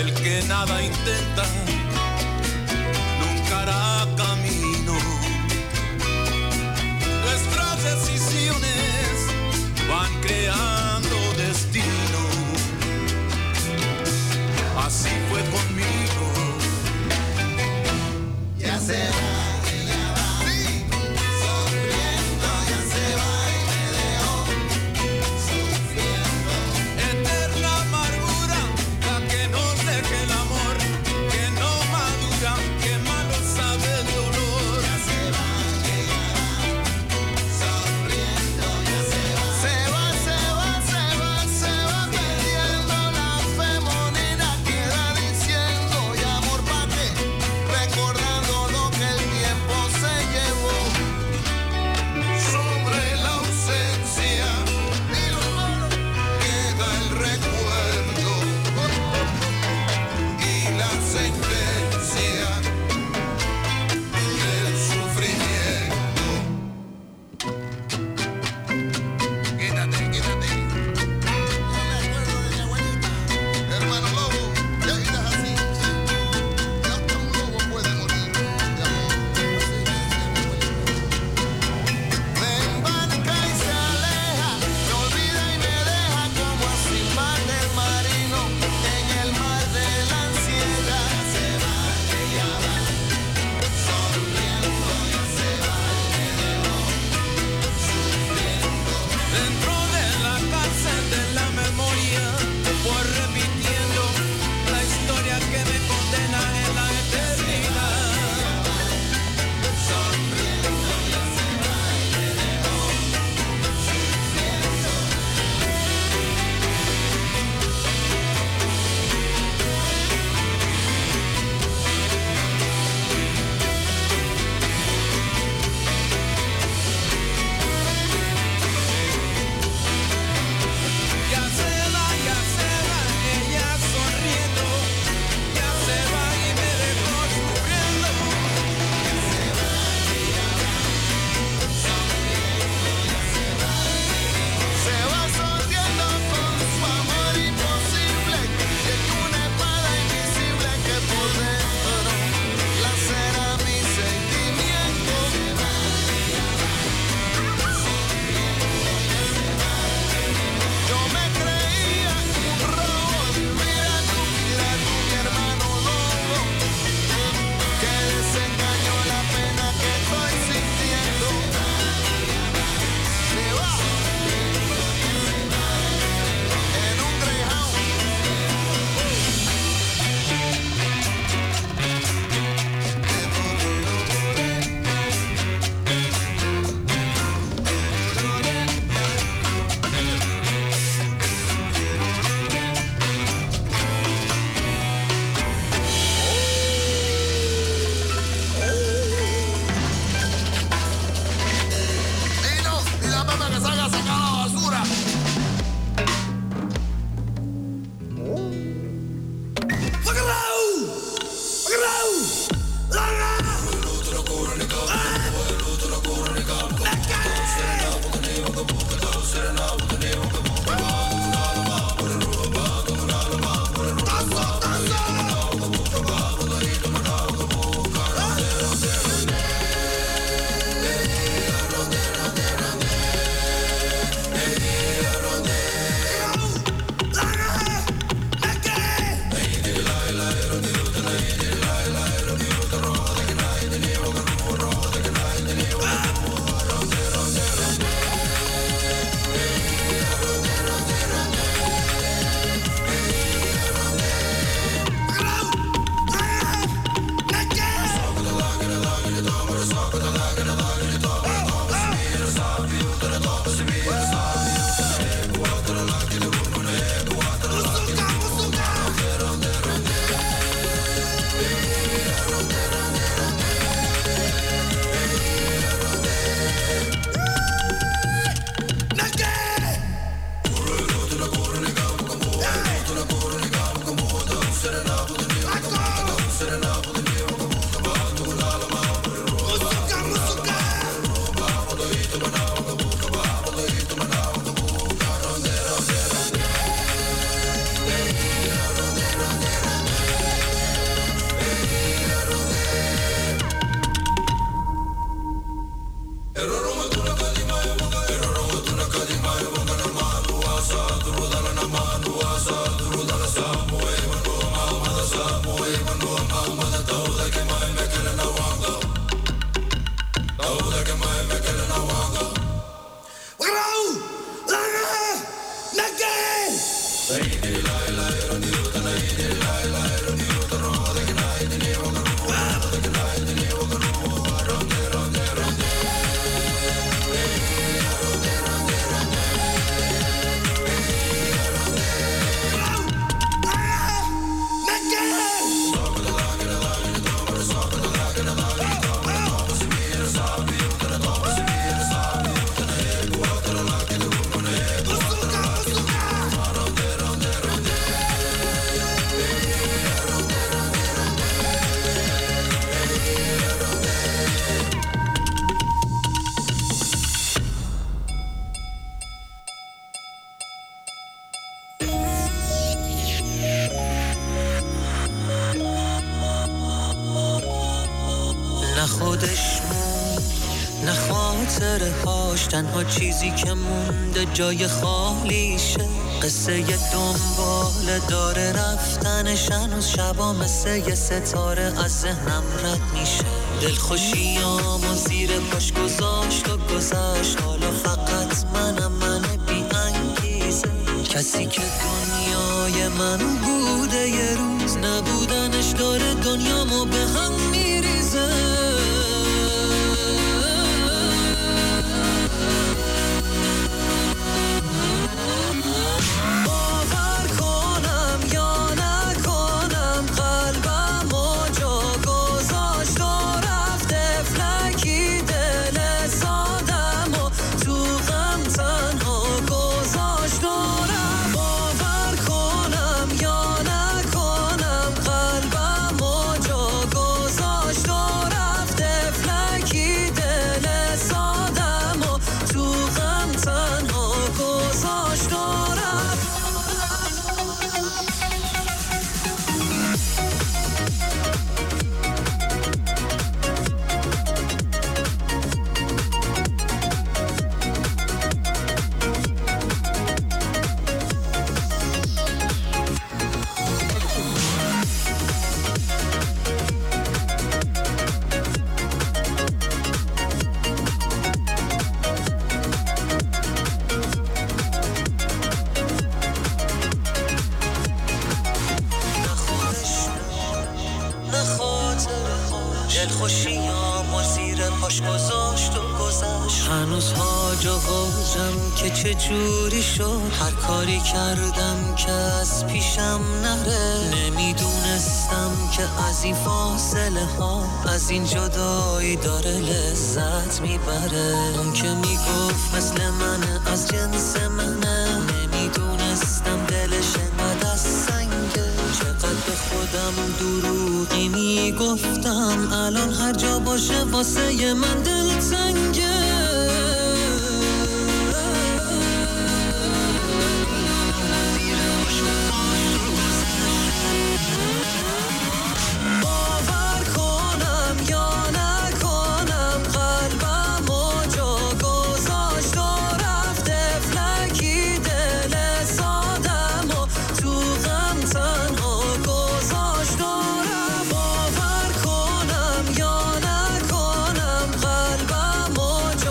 El que nada intenta nunca hará camino. Nuestras decisiones van creando destino. Así fue conmigo. Ya se va. Que no تنها چیزی که مونده جای خالیشه، قصه دنباله داره رفتنش، هنوز شبا مثل یه ستاره از ذهنم رد میشه. دلخوشیامو زیر پاش گذاشت و گذشت، حالا فقط من بی انگیزه. کسی که دنیای من بوده یه روز، نبودنش داره دنیامو به هم میریزه. که چه جوری شد، هر کاری کردم که از پیشم نره. نمیدونستم که از این فاصله ها، از این جدایی داره لذت میبره. اون که میگفت مثل منه، از جنس منه، نمیدونستم دلش انقدر از سنگه. چقدر به خودم دروغی میگفتم، الان هر جا باشه واسه من دل تنگه. باور کنم یا نکنم، قلبم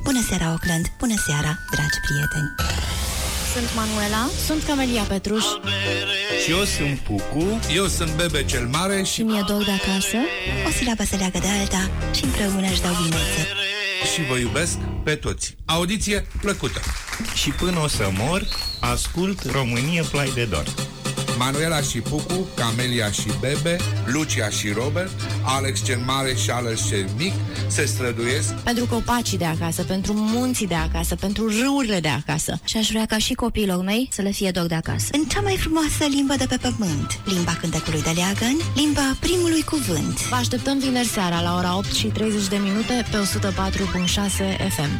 Bună seara, Auckland! Bună seara, dragi prieteni! Sunt Manuela, sunt Camelia Petruș. Și eu sunt Pucu. Eu sunt Bebe cel Mare și mi-e dor de acasă. O silabă se leagă de alta și împreună își dau vinețe. și vă iubesc pe toți. Audiție plăcută! Și până o să mor, ascult România Plai de Dor. Manuela și Pucu, Camelia și Bebe, Lucia și Robert, Alex cel Mare și Alex cel Mic se străduiesc pentru copacii de acasă, pentru munții de acasă, pentru râurile de acasă. Și aș vrea ca și copiilor mei să le fie dor de acasă. În cea mai frumoasă limbă de pe pământ, limba cântecului de leagăn, limba primului cuvânt. Vă așteptăm vineri seara la ora 8:30 pe 104.6 FM.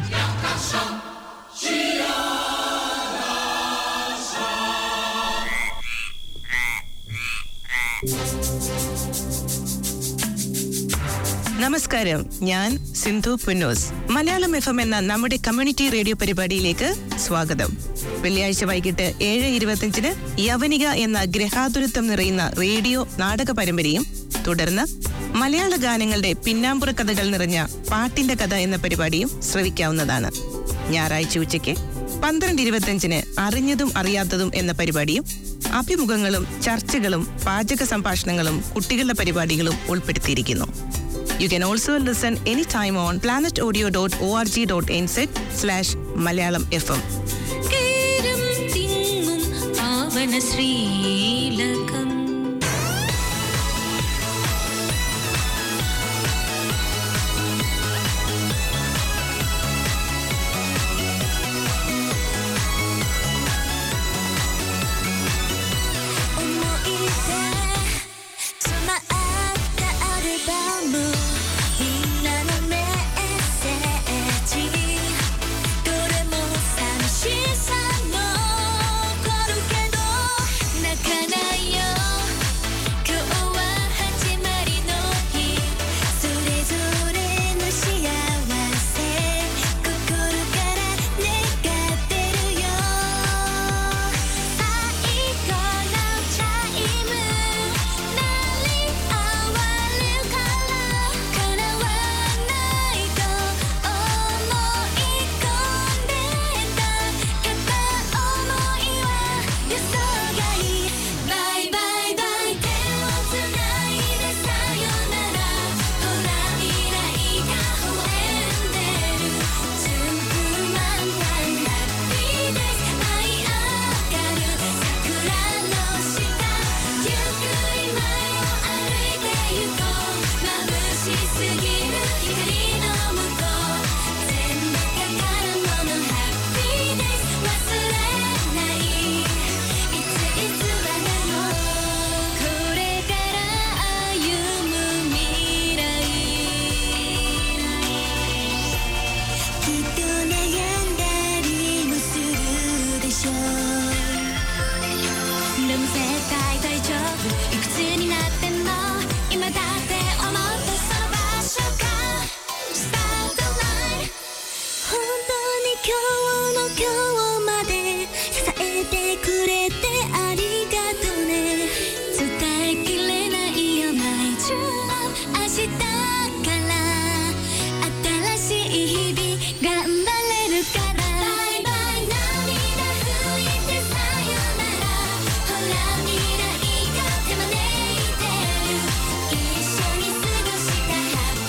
നമസ്കാരം, ഞാൻ സിന്ധു പുന്നൂസ്. മലയാളം FM എന്ന നമ്മുടെ community radio പരിപാടിയിലേക്ക് സ്വാഗതം. വെള്ളിയാഴ്ച വൈകിട്ട് 7:25 യവനിക എന്ന ഗ്രഹാതുരത്വം നിറയുന്ന റേഡിയോ നാടക പരമ്പരയും തുടർന്ന് മലയാള ഗാനങ്ങളുടെ പിന്നാമ്പുറ കഥകൾ നിറഞ്ഞ പാട്ടിന്റെ കഥ എന്ന പരിപാടിയും ശ്രവിക്കാവുന്നതാണ്. ഞായറാഴ്ച ഉച്ചയ്ക്ക് 12:25 അറിഞ്ഞതും അറിയാത്തതും എന്ന പരിപാടിയും അഭിമുഖങ്ങളും ചർച്ചകളും പാചക സംഭാഷണങ്ങളും കുട്ടികളുടെ പരിപാടികളും ഉൾപ്പെടുത്തിയിരിക്കുന്നു. You can also listen anytime on planetaudio.org.nz/Malayalam-FM.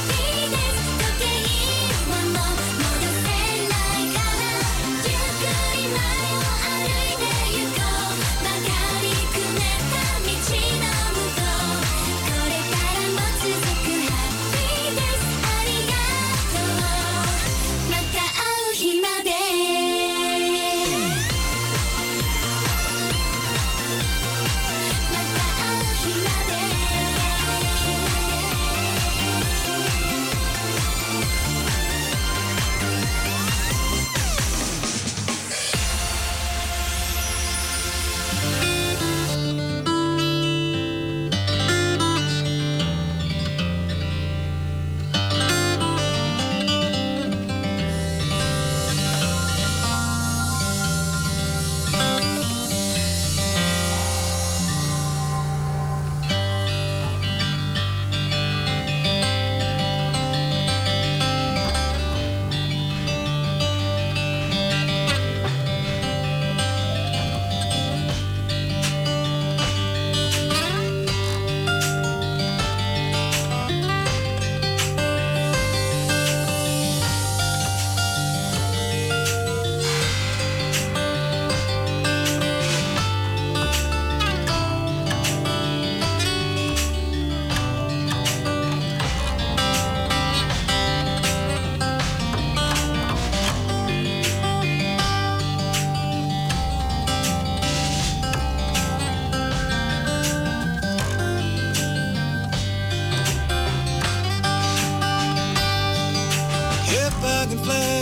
Good.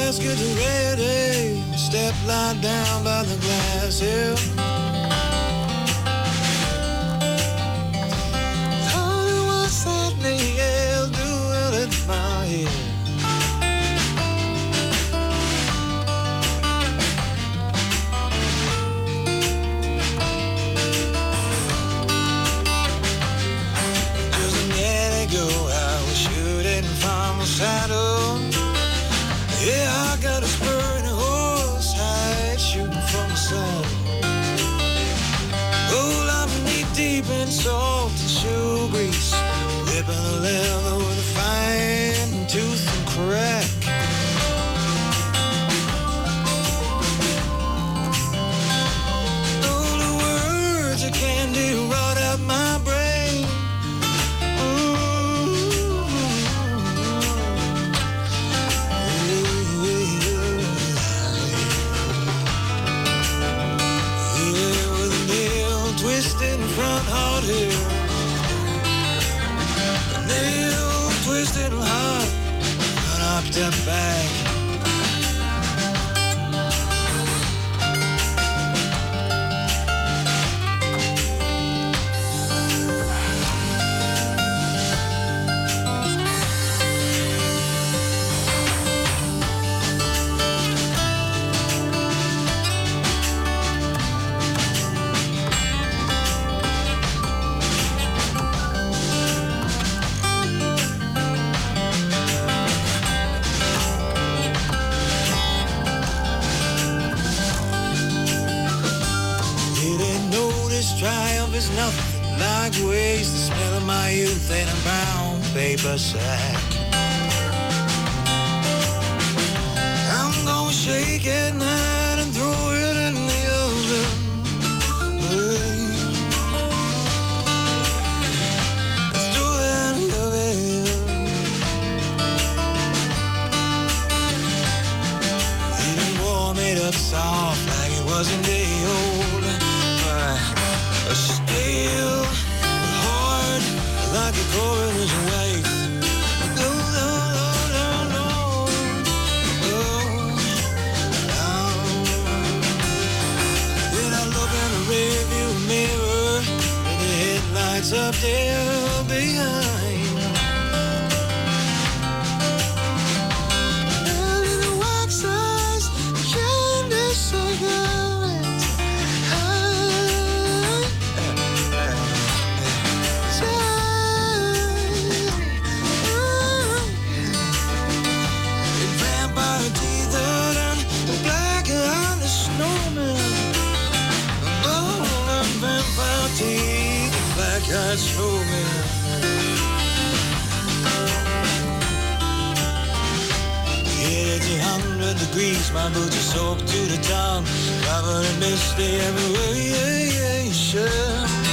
let's get ready. Step line down by the glass hill. Tell me what's happening, yeah, do it in my head. Saddle. Yeah, I got a spur and a horse hide shooting from the saddle. Oh, I'm knee deep in salt and shoe grease, whipping the leather with a fine tooth and crack. Oh, the words of candy rot out my brain. Front hard here, the nail twisted and hard, cut up that back. Triumph is nothing like waste, the smell of my youth in a brown paper sack. I'm gonna shake it night and throw it in the oven. Let's throw it in the oven. Even warm it up soft like it wasn't day old. Still hard like a coroner's wife. No, no, no, no, no. Then I look in the rearview mirror and the headlights up there behind. And in the wax eyes, candy cigarettes. Black-eyed snowman. Yeah, it's 100 degrees, my boots are soaked to the tongue, covered in misty everywhere, yeah, yeah, sure.